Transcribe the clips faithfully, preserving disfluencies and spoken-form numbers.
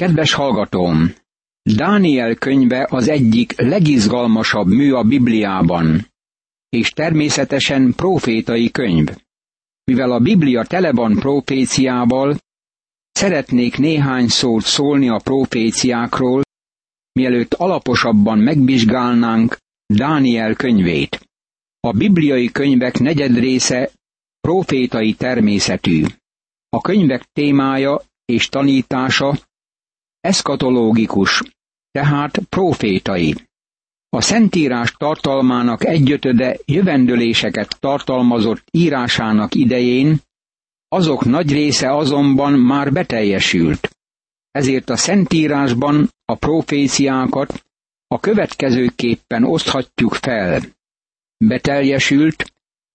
Kedves hallgatóm! Dániel könyve az egyik legizgalmasabb mű a Bibliában, és természetesen prófétai könyv. Mivel a Biblia tele van próféciával, szeretnék néhány szót szólni a próféciákról, mielőtt alaposabban megvizsgálnánk Dániel könyvét. A bibliai könyvek negyed része prófétai természetű. A könyvek témája és tanítása eszkatológikus, tehát prófétai. A Szentírás tartalmának egyötöde jövendőléseket tartalmazott írásának idején, azok nagy része azonban már beteljesült. Ezért a Szentírásban a próféciákat a következőképpen oszthatjuk fel. Beteljesült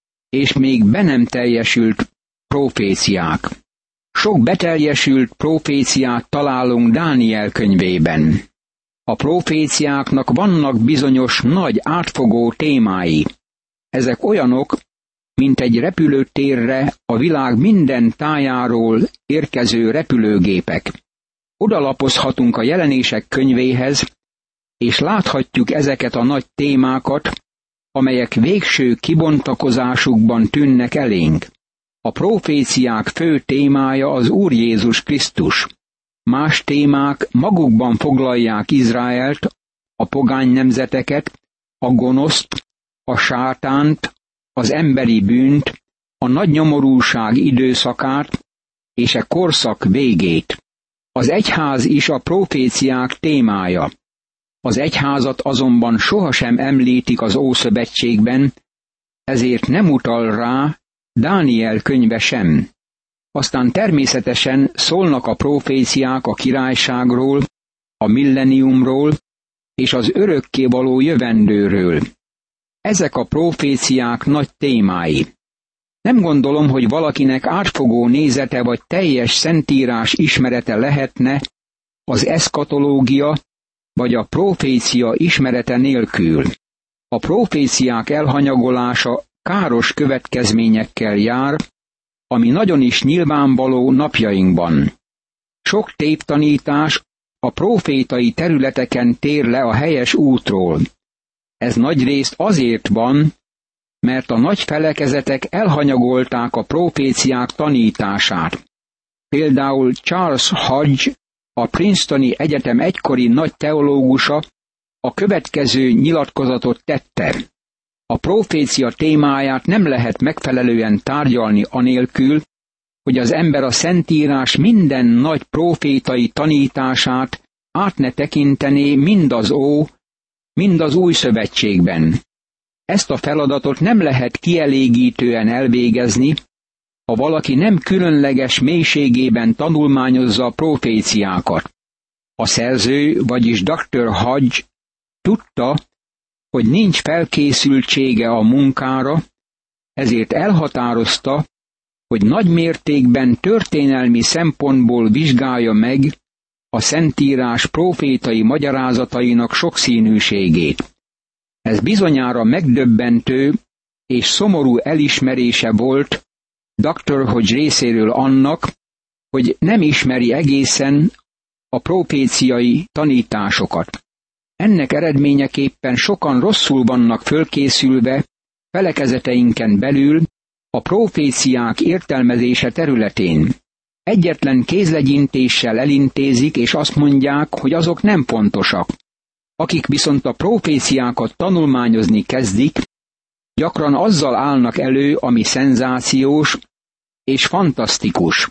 és még be nem teljesült próféciák. Sok beteljesült próféciát találunk Dániel könyvében. A próféciáknak vannak bizonyos nagy átfogó témái. Ezek olyanok, mint egy repülőtérre a világ minden tájáról érkező repülőgépek. Odalapozhatunk a Jelenések könyvéhez, és láthatjuk ezeket a nagy témákat, amelyek végső kibontakozásukban tűnnek elénk. A próféciák fő témája az Úr Jézus Krisztus. Más témák magukban foglalják Izraelt, a pogány nemzeteket, a gonoszt, a sátánt, az emberi bűnt, a nagy nyomorúság időszakát és a korszak végét. Az egyház is a próféciák témája. Az egyházat azonban sohasem említik az Ószövetségben, ezért nem utal rá Dániel könyve sem. Aztán természetesen szólnak a próféciák a királyságról, a milleniumról és az örökkévaló jövendőről. Ezek a próféciák nagy témái. Nem gondolom, hogy valakinek átfogó nézete vagy teljes szentírás ismerete lehetne az eszkatológia vagy a prófécia ismerete nélkül. A próféciák elhanyagolása káros következményekkel jár, ami nagyon is nyilvánvaló napjainkban. Sok tévtanítás a prófétai területeken tér le a helyes útról. Ez nagyrészt azért van, mert a nagy felekezetek elhanyagolták a próféciák tanítását. Például Charles Hodge, a Princetoni Egyetem egykori nagy teológusa a következő nyilatkozatot tette. A prófécia témáját nem lehet megfelelően tárgyalni anélkül, hogy az ember a Szentírás minden nagy prófétai tanítását át ne tekintené mind az Ó, mind az Új Szövetségben. Ezt a feladatot nem lehet kielégítően elvégezni, ha valaki nem különleges mélységében tanulmányozza a próféciákat. A szerző, vagyis doktor Hodge tudta, hogy nincs felkészültsége a munkára, ezért elhatározta, hogy nagy mértékben történelmi szempontból vizsgálja meg a Szentírás prófétai magyarázatainak sokszínűségét. Ez bizonyára megdöbbentő és szomorú elismerése volt doktor Hodge részéről annak, hogy nem ismeri egészen a próféciai tanításokat. Ennek eredményeképpen sokan rosszul vannak fölkészülve felekezeteinken belül a próféciák értelmezése területén. Egyetlen kézlegyintéssel elintézik, és azt mondják, hogy azok nem fontosak. Akik viszont a próféciákat tanulmányozni kezdik, gyakran azzal állnak elő, ami szenzációs és fantasztikus.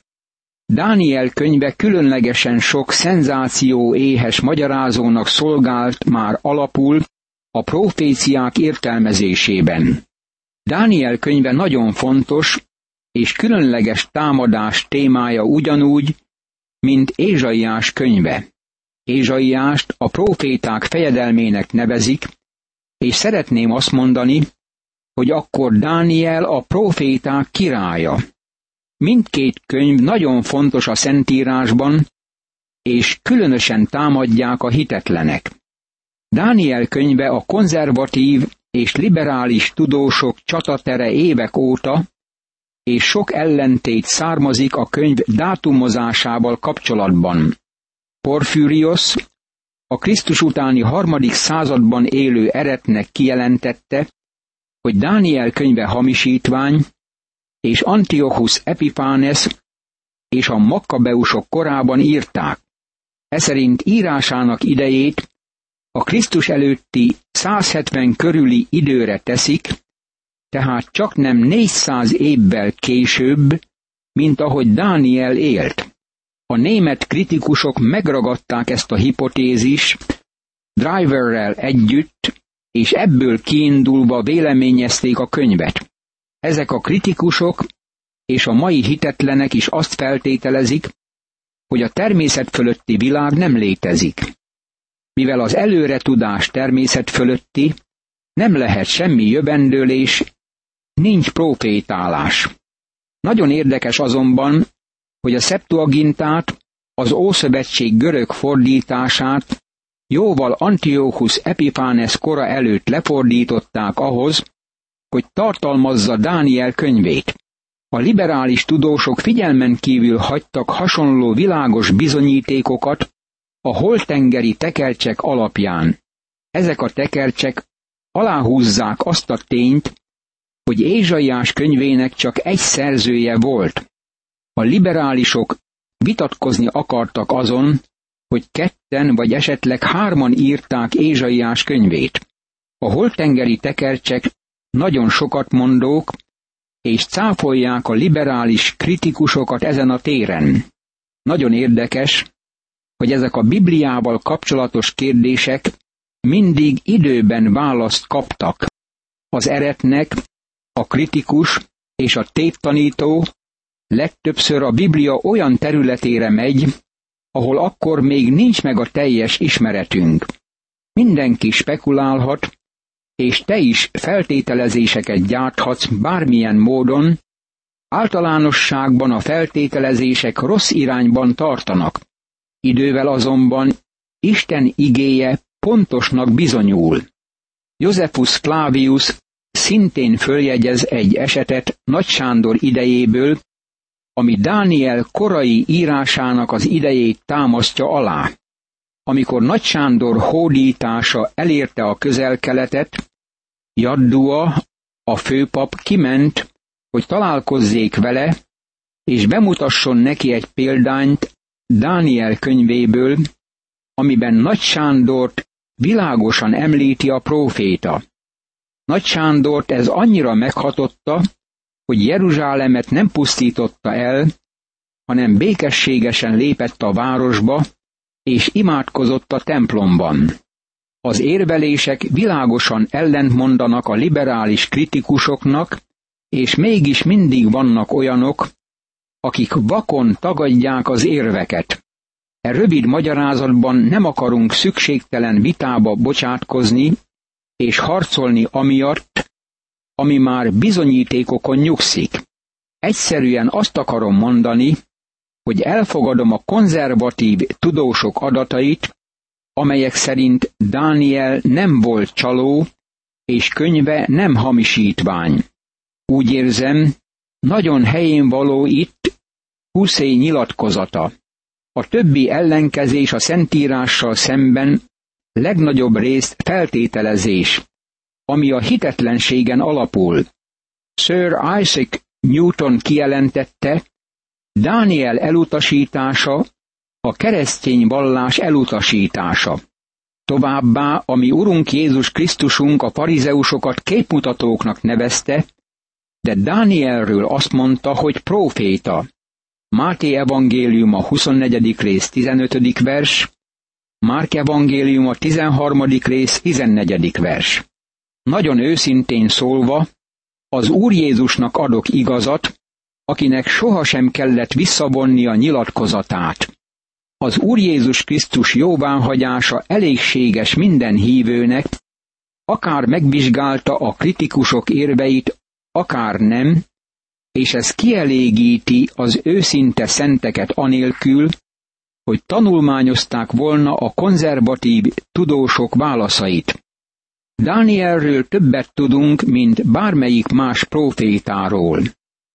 Dániel könyve különlegesen sok szenzáció éhes magyarázónak szolgált már alapul a próféciák értelmezésében. Dániel könyve nagyon fontos és különleges támadás témája ugyanúgy, mint Ézsaiás könyve. Ézsaiást a próféták fejedelmének nevezik, és szeretném azt mondani, hogy akkor Dániel a próféták királya. Mindkét könyv nagyon fontos a Szentírásban, és különösen támadják a hitetlenek. Dániel könyve a konzervatív és liberális tudósok csatatere évek óta, és sok ellentét származik a könyv dátumozásával kapcsolatban. Porfűriosz, a Krisztus utáni harmadik században élő eretnek kijelentette, hogy Dániel könyve hamisítvány, és Antiochus Epiphanes és a Makkabeusok korában írták. Eszerint írásának idejét a Krisztus előtti százhetven körüli időre teszik, tehát csaknem négyszáz évvel később, mint ahogy Dániel élt. A német kritikusok megragadták ezt a hipotézist Driverrel együtt, és ebből kiindulva véleményezték a könyvet. Ezek a kritikusok és a mai hitetlenek is azt feltételezik, hogy a természet fölötti világ nem létezik. Mivel az előre tudás természet fölötti, nem lehet semmi jövendőlés, nincs profétálás. Nagyon érdekes azonban, hogy a Septuagintát, az Ószövetség görög fordítását jóval Antiochus Epiphanes kora előtt lefordították ahhoz, hogy tartalmazza Dániel könyvét. A liberális tudósok figyelmen kívül hagytak hasonló világos bizonyítékokat a holtengeri tekercsek alapján. Ezek a tekercsek aláhúzzák azt a tényt, hogy Ézsaiás könyvének csak egy szerzője volt. A liberálisok vitatkozni akartak azon, hogy ketten vagy esetleg hárman írták Ézsaiás könyvét. A holtengeri tekercsek nagyon sokat mondók, és cáfolják a liberális kritikusokat ezen a téren. Nagyon érdekes, hogy ezek a Bibliával kapcsolatos kérdések mindig időben választ kaptak. Az eretnek, a kritikus és a tévtanító legtöbbször a Biblia olyan területére megy, ahol akkor még nincs meg a teljes ismeretünk. Mindenki spekulálhat, és te is feltételezéseket gyárthatsz bármilyen módon, általánosságban a feltételezések rossz irányban tartanak. Idővel azonban Isten igéje pontosnak bizonyul. Josephus Flavius szintén följegyez egy esetet Nagy Sándor idejéből, ami Dániel korai írásának az idejét támasztja alá. Amikor Nagy Sándor hódítása elérte a Közel-Keletet, Jaddua, a főpap kiment, hogy találkozzék vele, és bemutasson neki egy példányt Dániel könyvéből, amiben Nagy Sándort világosan említi a próféta. Nagy Sándort ez annyira meghatotta, hogy Jeruzsálemet nem pusztította el, hanem békességesen lépett a városba, és imádkozott a templomban. Az érvelések világosan ellentmondanak a liberális kritikusoknak, és mégis mindig vannak olyanok, akik vakon tagadják az érveket. E rövid magyarázatban nem akarunk szükségtelen vitába bocsátkozni, és harcolni amiatt, ami már bizonyítékokon nyugszik. Egyszerűen azt akarom mondani, hogy elfogadom a konzervatív tudósok adatait, amelyek szerint Dániel nem volt csaló, és könyve nem hamisítvány. Úgy érzem, nagyon helyén való itt Huszé nyilatkozata. A többi ellenkezés a Szentírással szemben legnagyobb részt feltételezés, ami a hitetlenségen alapul. Sir Isaac Newton kijelentette, Dániel elutasítása a keresztény vallás elutasítása. Továbbá, ami Urunk Jézus Krisztusunk a farizeusokat képmutatóknak nevezte, de Dánielről azt mondta, hogy próféta. Máté evangélium a huszonnegyedik rész tizenötödik vers, Márk evangélium a tizenharmadik rész tizennegyedik vers. Nagyon őszintén szólva, az Úr Jézusnak adok igazat, akinek sohasem kellett visszavonni a nyilatkozatát. Az Úr Jézus Krisztus jóváhagyása elégséges minden hívőnek, akár megvizsgálta a kritikusok érveit, akár nem, és ez kielégíti az őszinte szenteket anélkül, hogy tanulmányozták volna a konzervatív tudósok válaszait. Dánielről többet tudunk, mint bármelyik más prófétáról.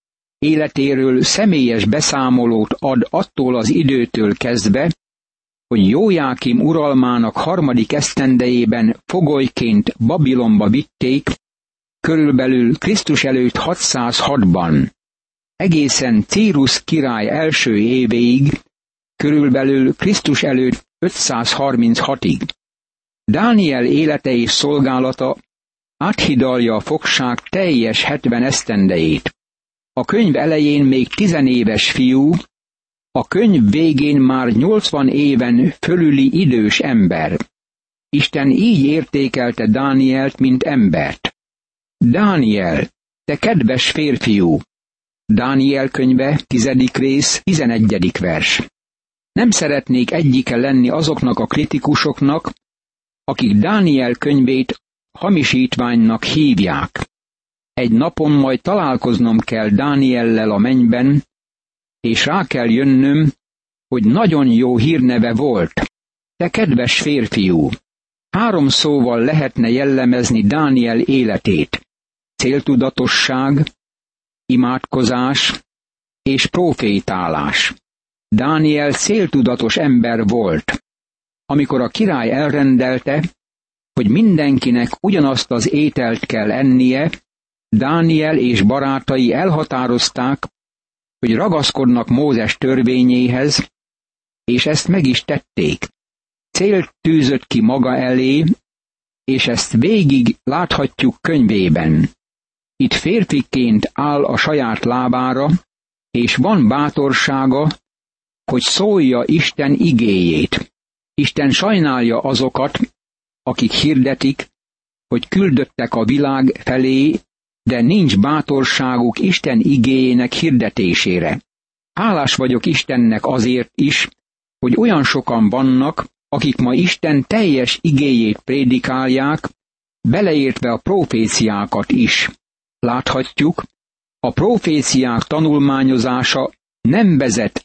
Életéről személyes beszámolót ad attól az időtől kezdve, hogy Jójákim uralmának harmadik esztendejében fogolyként Babilonba vitték, körülbelül Krisztus előtt hatszázhatban, egészen Círusz király első évéig, körülbelül Krisztus előtt ötszázharminchatig. Dániel élete és szolgálata áthidalja a fogság teljes hetven esztendejét. A könyv elején még tizenéves fiú, a könyv végén már nyolcvan éven fölüli idős ember. Isten így értékelte Dánielt, mint embert. Dániel, te kedves férfiú! Dániel könyve, tizedik rész, tizenegyedik vers. Nem szeretnék egyike lenni azoknak a kritikusoknak, akik Dániel könyvét hamisítványnak hívják. Egy napon majd találkoznom kell Dániellel a mennyben, és rá kell jönnöm, hogy nagyon jó hírneve volt. Te kedves férfiú! Három szóval lehetne jellemezni Dániel életét. Céltudatosság, imádkozás és profétálás. Dániel céltudatos ember volt. Amikor a király elrendelte, hogy mindenkinek ugyanazt az ételt kell ennie, Dániel és barátai elhatározták, hogy ragaszkodnak Mózes törvényéhez, és ezt meg is tették. Célt tűzött ki maga elé, és ezt végig láthatjuk könyvében. Itt férfiként áll a saját lábára, és van bátorsága, hogy szólja Isten igéjét. Isten sajnálja azokat, akik hirdetik, hogy küldöttek a világ felé, de nincs bátorságuk Isten igéjének hirdetésére. Hálás vagyok Istennek azért is, hogy olyan sokan vannak, akik ma Isten teljes igéjét prédikálják, beleértve a proféciákat is. Láthatjuk, a proféciák tanulmányozása nem vezet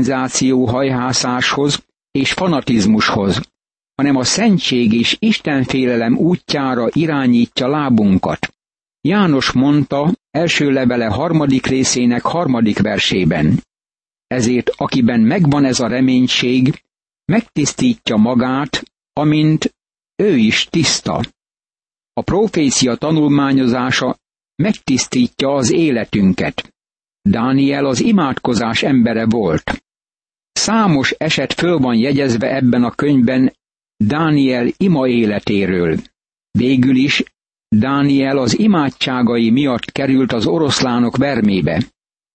szenzációhajhászáshoz és fanatizmushoz, hanem a szentség és istenfélelem útjára irányítja lábunkat. János mondta első levele harmadik részének harmadik versében. Ezért akiben megvan ez a reménység, megtisztítja magát, amint ő is tiszta. A profécia tanulmányozása megtisztítja az életünket. Dániel az imádkozás embere volt. Számos eset föl van jegyezve ebben a könyvben Dániel ima életéről. Végül is Dániel az imádságai miatt került az oroszlánok vermébe.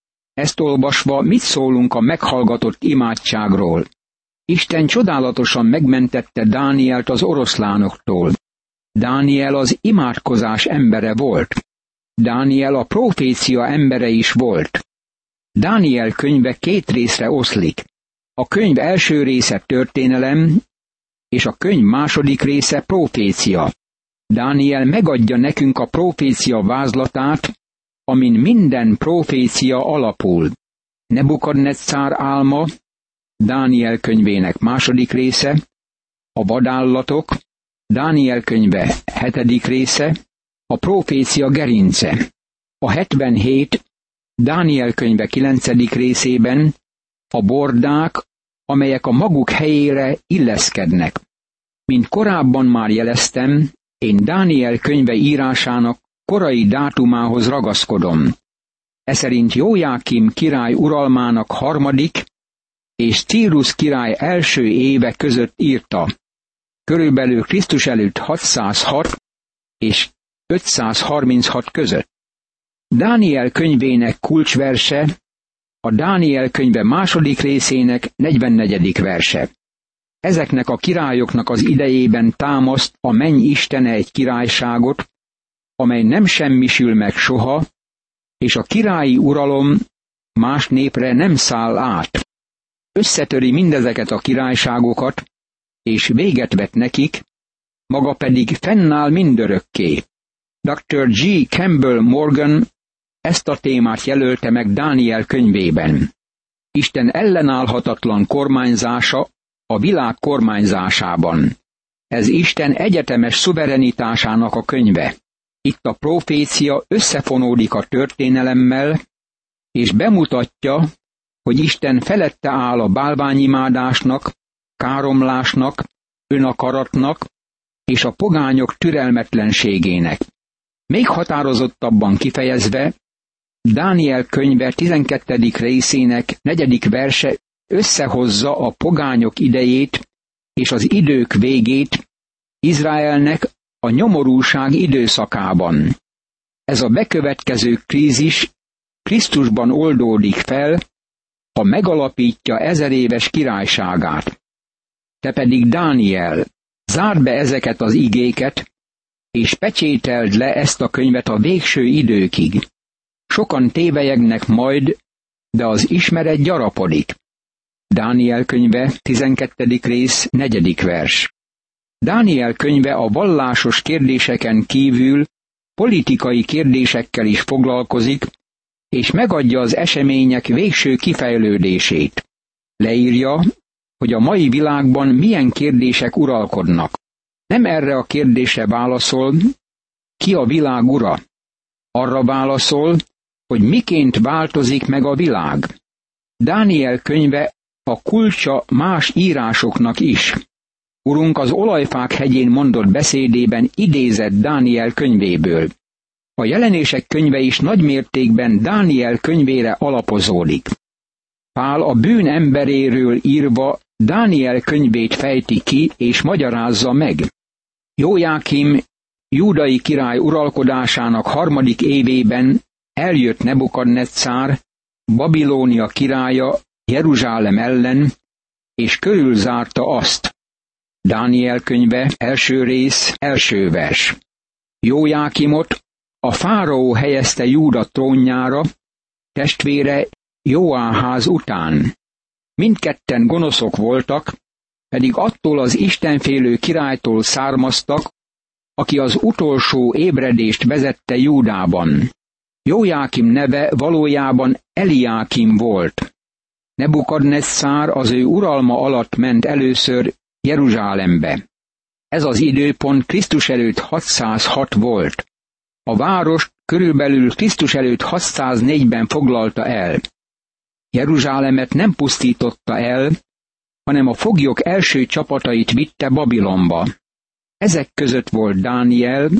Ezt olvasva mit szólunk a meghallgatott imádságról? Isten csodálatosan megmentette Dánielt az oroszlánoktól. Dániel az imádkozás embere volt. Dániel a profécia embere is volt. Dániel könyve két részre oszlik. A könyv első része történelem, és a könyv második része profécia. Dániel megadja nekünk a profécia vázlatát, amin minden profécia alapul. Nebukadneccár álma, Dániel könyvének második része, a vadállatok, Dániel könyve hetedik része, a profécia gerince. A hetvenhét, Dániel könyve kilencedik részében, a bordák, amelyek a maguk helyére illeszkednek. Mint korábban már jeleztem, én Dániel könyve írásának korai dátumához ragaszkodom. Eszerint Jójákim király uralmának harmadik és Círusz király első éve között írta, körülbelül Krisztus előtt hatszázhat és ötszázharminchat között. Dániel könyvének kulcsverse a Dániel könyve második részének negyvennegyedik verse. Ezeknek a királyoknak az idejében támaszt a menny istene egy királyságot, amely nem semmisül meg soha, és a királyi uralom más népre nem száll át. Összetöri mindezeket a királyságokat, és véget vet nekik, maga pedig fennáll mindörökké. doktor G. Campbell Morgan ezt a témát jelölte meg Dániel könyvében. Isten ellenállhatatlan kormányzása a világ kormányzásában. Ez Isten egyetemes szuverenitásának a könyve. Itt a profécia összefonódik a történelemmel, és bemutatja, hogy Isten felette áll a bálványimádásnak, káromlásnak, önakaratnak és a pogányok türelmetlenségének. Még határozottabban kifejezve, Dániel könyve tizenkettedik részének negyedik verse összehozza a pogányok idejét és az idők végét Izraelnek a nyomorúság időszakában. Ez a bekövetkező krízis Krisztusban oldódik fel, ha megalapítja ezeréves királyságát. Te pedig, Dániel, zárd be ezeket az igéket, és pecsételd le ezt a könyvet a végső időkig. Sokan tévelyegnek majd, de az ismeret gyarapodik. Dániel könyve, tizenkettedik rész, negyedik vers. Dániel könyve a vallásos kérdéseken kívül politikai kérdésekkel is foglalkozik, és megadja az események végső kifejlődését. Leírja, hogy a mai világban milyen kérdések uralkodnak. Nem erre a kérdésre válaszol, ki a világ ura. Arra válaszol, hogy miként változik meg a világ. Dániel könyve a kulcsa más írásoknak is. Urunk az olajfák hegyén mondott beszédében idézett Dániel könyvéből. A jelenések könyve is nagy mértékben Dániel könyvére alapozódik. Pál a bűn emberéről írva Dániel könyvét fejti ki és magyarázza meg. Jójákim júdai király uralkodásának harmadik évében eljött Nebukadneccár, Babilónia királya Jeruzsálem ellen, és körülzárta azt. Dániel könyve, első rész, első vers. Jójákimot a fáraó helyezte Júda trónjára, testvére Jóáház után. Mindketten gonoszok voltak, pedig attól az istenfélő királytól származtak, aki az utolsó ébredést vezette Júdában. Jójákim neve valójában Eliákim volt. Nebukadnesszár az ő uralma alatt ment először Jeruzsálembe. Ez az időpont Krisztus előtt hatszázhat volt. A várost körülbelül Krisztus előtt hatszáznégyben foglalta el. Jeruzsálemet nem pusztította el, hanem a foglyok első csapatait vitte Babilonba. Ezek között volt Dániel,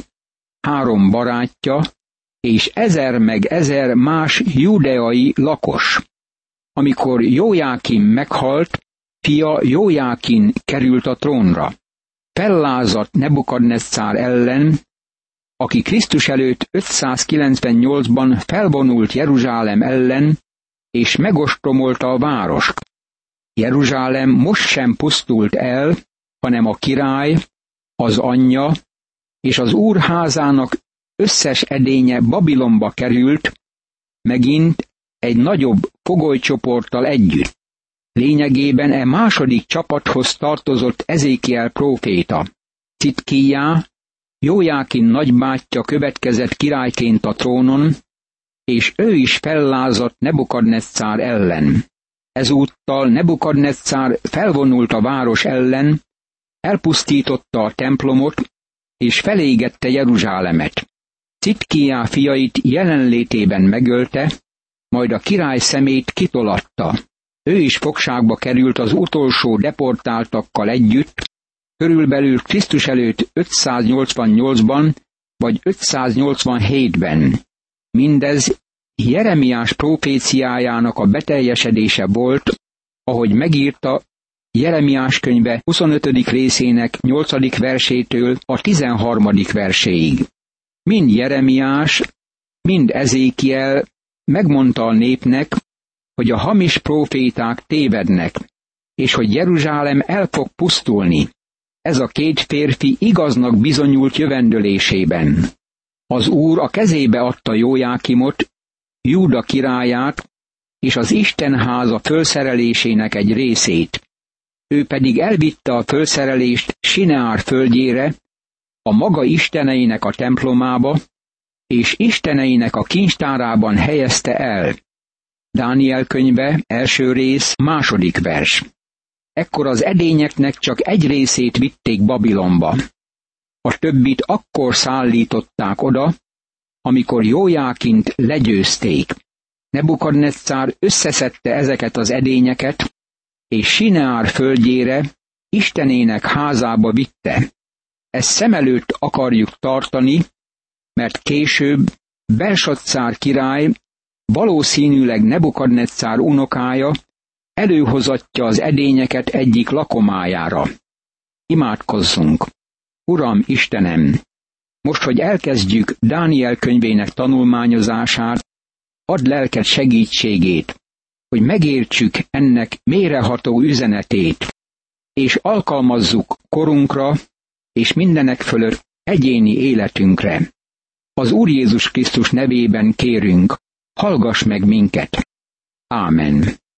három barátja, és ezer meg ezer más judeai lakos. Amikor Jójákim meghalt, fia Jójákin került a trónra. Fellázadt Nebukadnesszár ellen, aki Krisztus előtt ötszázkilencvennyolcban felvonult Jeruzsálem ellen, és megostromolta a várost. Jeruzsálem most sem pusztult el, hanem a király, az anyja és az úr házának összes edénye Babilonba került, megint egy nagyobb fogolycsoporttal együtt. Lényegében e második csapathoz tartozott Ezékiel próféta. Citkijá, Jójákin nagybátyja következett királyként a trónon, és ő is fellázadt Nebukadnesszár ellen. Ezúttal Nebukadnesszár felvonult a város ellen, elpusztította a templomot, és felégette Jeruzsálemet. Citkijá fiait jelenlétében megölte, majd a király szemét kitolatta. Ő is fogságba került az utolsó deportáltakkal együtt, körülbelül Krisztus előtt ötszáznyolcvannyolcban vagy ötszáznyolcvanhétben. Mindez Jeremiás próféciájának a beteljesedése volt, ahogy megírta Jeremiás könyve huszonötödik részének nyolcadik versétől a tizenharmadik verséig. Mind Jeremiás, mind Ezékiel megmondta a népnek, hogy a hamis próféták tévednek, és hogy Jeruzsálem el fog pusztulni. Ez a két férfi igaznak bizonyult jövendölésében. Az Úr a kezébe adta Jójákimot, Júda királyát, és az Istenháza fölszerelésének egy részét. Ő pedig elvitte a fölszerelést Sineár földjére, a maga isteneinek a templomába, és isteneinek a kincstárában helyezte el. Dániel könyve, első rész, második vers. Ekkor az edényeknek csak egy részét vitték Babilonba. A többit akkor szállították oda, amikor Jójákint legyőzték. Nebukadneccár összeszedte ezeket az edényeket, és Sineár földjére, Istenének házába vitte. Ezt szem előtt akarjuk tartani, mert később Belsatszár király, valószínűleg Nebukadnetszár unokája előhozatja az edényeket egyik lakomájára. Imádkozzunk! Uram Istenem! Most, hogy elkezdjük Dániel könyvének tanulmányozását, add lelked segítségét, hogy megértsük ennek mélyreható üzenetét, és alkalmazzuk korunkra, és mindenek fölött egyéni életünkre. Az Úr Jézus Krisztus nevében kérünk, hallgass meg minket! Ámen.